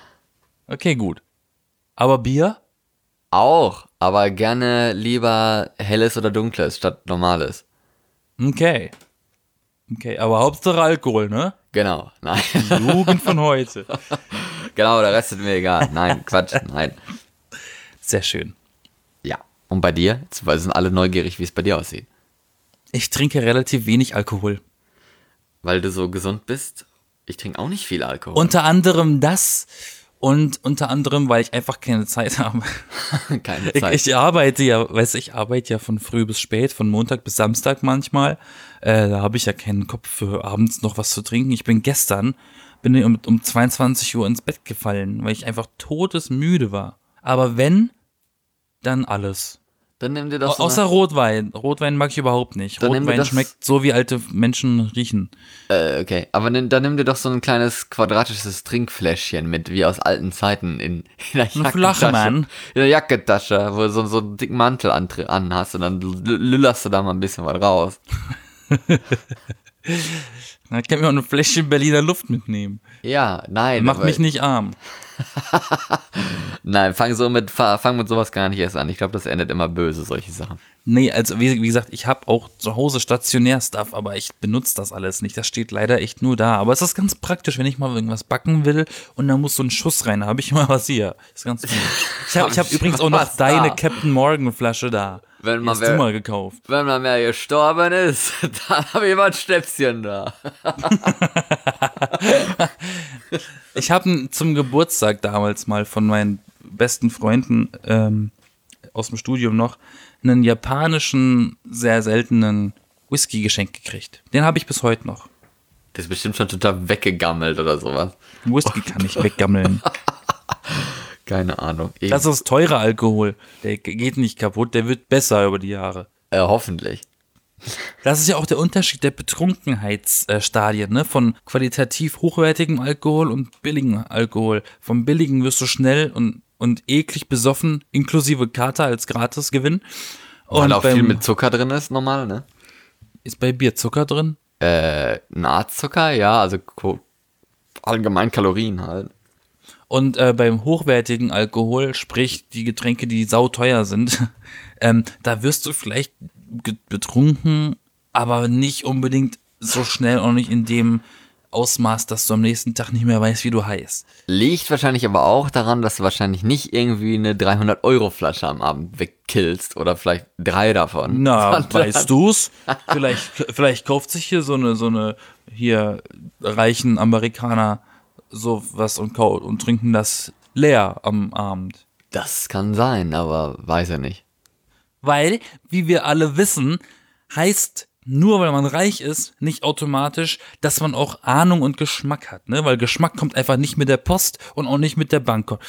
Okay, gut. Aber Bier? Auch, aber gerne lieber helles oder dunkles statt normales. Okay. Okay, aber Hauptsache Alkohol, ne? Genau, nein. Jugend von heute. Genau, der Rest ist mir egal. Nein, Quatsch, nein. Sehr schön. Ja. Und bei dir? Jetzt sind alle neugierig, wie es bei dir aussieht. Ich trinke relativ wenig Alkohol. Weil du so gesund bist? Ich trinke auch nicht viel Alkohol. Unter anderem das und unter anderem, weil ich einfach keine Zeit habe. Keine Ich, Zeit. ich arbeite ja, weißt du, ich arbeite ja von früh bis spät, von Montag bis Samstag manchmal. Äh, da habe ich ja keinen Kopf für abends noch was zu trinken. Ich bin gestern, bin um, um zweiundzwanzig Uhr ins Bett gefallen, weil ich einfach todesmüde war. Aber wenn, dann alles. Dann nimm dir doch so Außer Rotwein. Rotwein mag ich überhaupt nicht. Dann nimm dir Rotwein das- schmeckt so, wie alte Menschen riechen. eine, äh, okay. Aber nimm, dann nimm dir doch so ein kleines quadratisches Trinkfläschchen mit, wie aus alten Zeiten in, in der Eine flache, Jackentasche. Mann. In der Jackentasche, wo du so, so einen dicken Mantel an, an hast und dann lüllerst du da mal ein bisschen was raus. Da kann mir auch eine Fläschchen Berliner Luft mitnehmen. Ja, nein. Mach aber- mich nicht arm. Nein, fang so mit, fang mit sowas gar nicht erst an. Ich glaube, das endet immer böse, solche Sachen. Nee, also wie, wie gesagt, ich habe auch zu Hause Stationär-Stuff, aber ich benutze das alles nicht. Das steht leider echt nur da. Aber es ist ganz praktisch, wenn ich mal irgendwas backen will und da muss so ein Schuss rein, da habe ich immer was hier. Ist ganz gut. Ich habe ich hab Hab ich übrigens auch immer noch was deine da. Captain Morgan Flasche da. Wenn Die man hast wer- du mal gekauft. Wenn man mehr gestorben ist, dann habe ich mal ein Schnäpschen da. Ich habe zum Geburtstag damals mal von meinen besten Freunden ähm, aus dem Studium noch einen japanischen, sehr seltenen Whisky geschenkt gekriegt. Den habe ich bis heute noch. Das ist bestimmt schon total weggegammelt oder sowas. Whisky kann ich weggammeln. Keine Ahnung. Ich, Das ist teurer Alkohol. Der geht nicht kaputt, der wird besser über die Jahre. äh, hoffentlich. Das ist ja auch der Unterschied der Betrunkenheitsstadien, ne? Von qualitativ hochwertigem Alkohol und billigem Alkohol. Vom billigen wirst du schnell und, und eklig besoffen, inklusive Kater als Gratisgewinn. Weil Und auch viel beim, mit Zucker drin ist, normal, ne? ist bei Bier Zucker drin? Äh, Nahtzucker, ja, also ko- allgemein Kalorien halt. Und äh, beim hochwertigen Alkohol, sprich die Getränke, die sauteuer sind, ähm, da wirst du vielleicht ge- betrunken, aber nicht unbedingt so schnell und nicht in dem Ausmaß, dass du am nächsten Tag nicht mehr weißt, wie du heißt. Liegt wahrscheinlich aber auch daran, dass du wahrscheinlich nicht irgendwie eine dreihundert-Euro-Flasche am Abend wegkillst oder vielleicht drei davon. Na, Sondern- weißt du's? Vielleicht, vielleicht kauft sich hier so eine, so eine, hier reichen Amerikaner sowas und, kau- und trinken das leer am Abend. Das kann sein, aber weiß er nicht. Weil, wie wir alle wissen, heißt nur weil man reich ist, nicht automatisch, dass man auch Ahnung und Geschmack hat, ne? Weil Geschmack kommt einfach nicht mit der Post und auch nicht mit der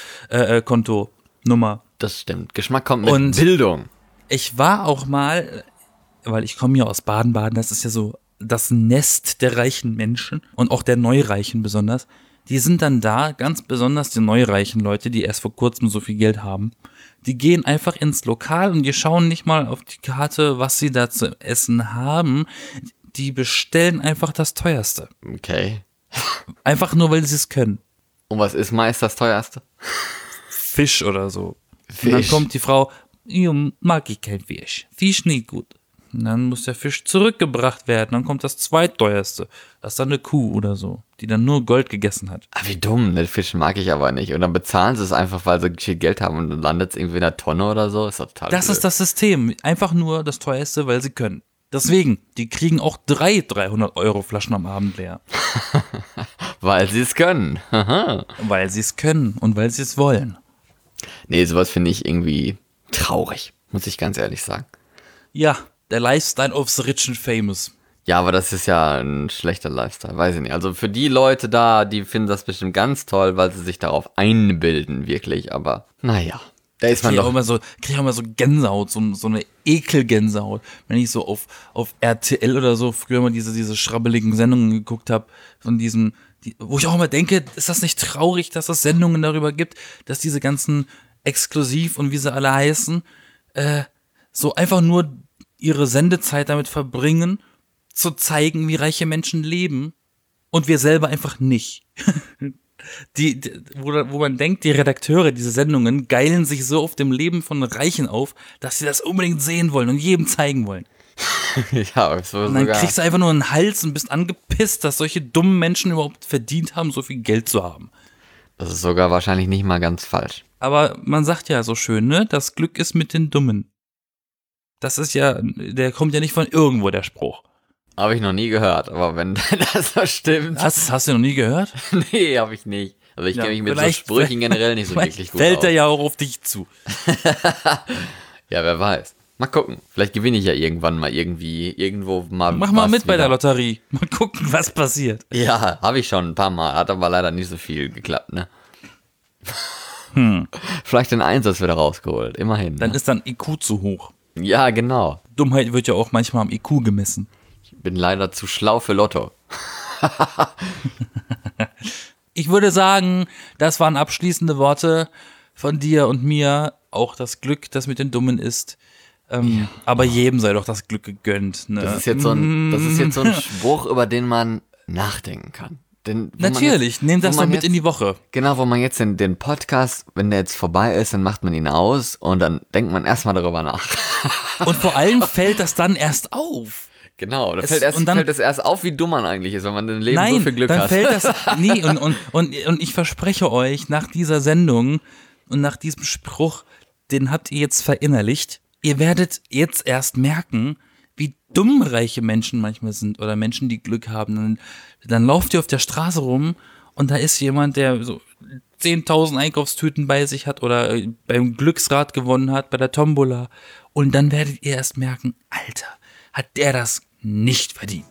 Bankkontonummer. Das stimmt. Geschmack kommt mit Und- Bildung. Ich war auch mal, weil ich komme ja aus Baden-Baden, das ist ja so das Nest der reichen Menschen und auch der Neureichen besonders. Die sind dann da, ganz besonders die neureichen Leute, die erst vor kurzem so viel Geld haben. Die gehen einfach ins Lokal und die schauen nicht mal auf die Karte, was sie da zu essen haben. Die bestellen einfach das Teuerste. Okay. Einfach nur, weil sie es können. Und was ist meist das teuerste? Fisch oder so. Und dann Fisch. kommt die Frau, ja, mag ich kein Fisch. Fisch nicht gut. Und dann muss der Fisch zurückgebracht werden. Dann kommt das zweiteuerste. Das ist dann eine Kuh oder so, die dann nur Gold gegessen hat. Ah, wie dumm, den Fisch mag ich aber nicht. Und dann bezahlen sie es einfach, weil sie viel Geld haben und dann landet es irgendwie in der Tonne oder so. Ist doch total Das blöd. ist das System. Einfach nur das teuerste, weil sie können. Deswegen, die kriegen auch drei dreihundert-Euro-Flaschen am Abend leer. Weil sie es können. Haha. Weil sie es können und weil sie es wollen. Nee, sowas finde ich irgendwie traurig, muss ich ganz ehrlich sagen. Ja, der Lifestyle of the Rich and Famous. Ja, aber das ist ja ein schlechter Lifestyle, weiß ich nicht. Also für die Leute da, die finden das bestimmt ganz toll, weil sie sich darauf einbilden, wirklich. Aber naja, da ist man Krieg ich auch doch... immer so, krieg ich auch immer so Gänsehaut, so, so eine Ekelgänsehaut. Wenn ich so auf, auf R T L oder so früher mal diese, diese schrabbeligen Sendungen geguckt habe, von diesem, die, wo ich auch immer denke, ist das nicht traurig, dass es Sendungen darüber gibt, dass diese ganzen Exklusiv und wie sie alle heißen, äh, so einfach nur ihre Sendezeit damit verbringen, zu zeigen, wie reiche Menschen leben und wir selber einfach nicht. Die, die wo, wo man denkt, die Redakteure dieser Sendungen geilen sich so auf dem Leben von Reichen auf, dass sie das unbedingt sehen wollen und jedem zeigen wollen. ja, so Und dann sogar... kriegst du einfach nur einen Hals und bist angepisst, dass solche dummen Menschen überhaupt verdient haben, so viel Geld zu haben. Das ist sogar wahrscheinlich nicht mal ganz falsch. Aber man sagt ja so schön, ne? Das Glück ist mit den Dummen. Das ist ja, der kommt ja nicht von irgendwo, der Spruch. Habe ich noch nie gehört, aber wenn das so stimmt... Das hast du noch nie gehört? nee, habe ich nicht. Also ich Ja, kenne mich mit so vielleicht- Sprüchen generell nicht so Vielleicht wirklich gut fällt aus. er ja auch auf dich zu. Ja, wer weiß. Mal gucken. Vielleicht gewinne ich ja irgendwann mal irgendwie, irgendwo mal. Mach mal was mit bei wieder. der Lotterie. Mal gucken, was passiert. Ja, habe ich schon ein paar Mal. Hat aber leider nicht so viel geklappt, ne? Hm. Vielleicht den Einsatz wieder rausgeholt. Immerhin. Dann Ne? ist dann I Q zu hoch. Ja, genau. Dummheit wird ja auch manchmal am I Q gemessen. Ich bin leider zu schlau für Lotto. Ich würde sagen, das waren abschließende Worte von dir und mir. Auch das Glück, das mit den Dummen ist. Ähm, aber jedem sei doch das Glück gegönnt. Ne? Das ist jetzt so ein, das ist jetzt so ein Spruch, über den man nachdenken kann. Denn wo man Natürlich, jetzt, nehmt wo das man doch mit jetzt, in die Woche. Genau, wo man jetzt den, den Podcast, wenn der jetzt vorbei ist, dann macht man ihn aus und dann denkt man erstmal darüber nach. Und vor allem fällt das dann erst auf. Genau, da Es- fällt, erst, und dann- fällt es erst auf, wie dumm man eigentlich ist, wenn man im Leben Nein, so viel Glück dann hat. fällt das nie. Und, und, und, und ich verspreche euch, nach dieser Sendung und nach diesem Spruch, den habt ihr jetzt verinnerlicht, ihr werdet jetzt erst merken, wie dumm reiche Menschen manchmal sind oder Menschen, die Glück haben. Dann, dann lauft ihr auf der Straße rum und da ist jemand, der so zehntausend Einkaufstüten bei sich hat oder äh, beim Glücksrad gewonnen hat, bei der Tombola. Und dann werdet ihr erst merken, Alter, hat der das nicht verdient.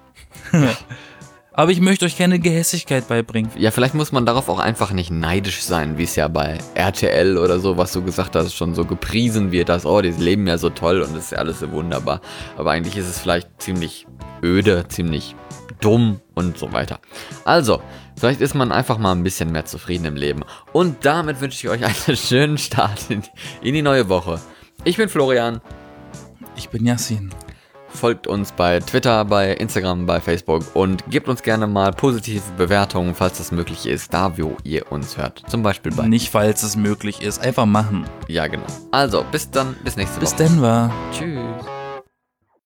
Aber ich möchte euch keine Gehässigkeit beibringen. Ja, vielleicht muss man darauf auch einfach nicht neidisch sein, wie es ja bei R T L oder so, was du gesagt hast, schon so gepriesen wird, dass, oh, die leben ja so toll und das ist ja alles so wunderbar. Aber eigentlich ist es vielleicht ziemlich öde, ziemlich dumm und so weiter. Also, vielleicht ist man einfach mal ein bisschen mehr zufrieden im Leben. Und damit wünsche ich euch einen schönen Start in, in die neue Woche. Ich bin Florian. Ich bin Yassin. Folgt uns bei Twitter, bei Instagram, bei Facebook und gebt uns gerne mal positive Bewertungen, falls das möglich ist, da wo ihr uns hört. Zum Beispiel bei... Nicht, falls es möglich ist. Einfach machen. Ja, genau. Also, bis dann, bis nächste Bis Woche. Denver. Tschüss.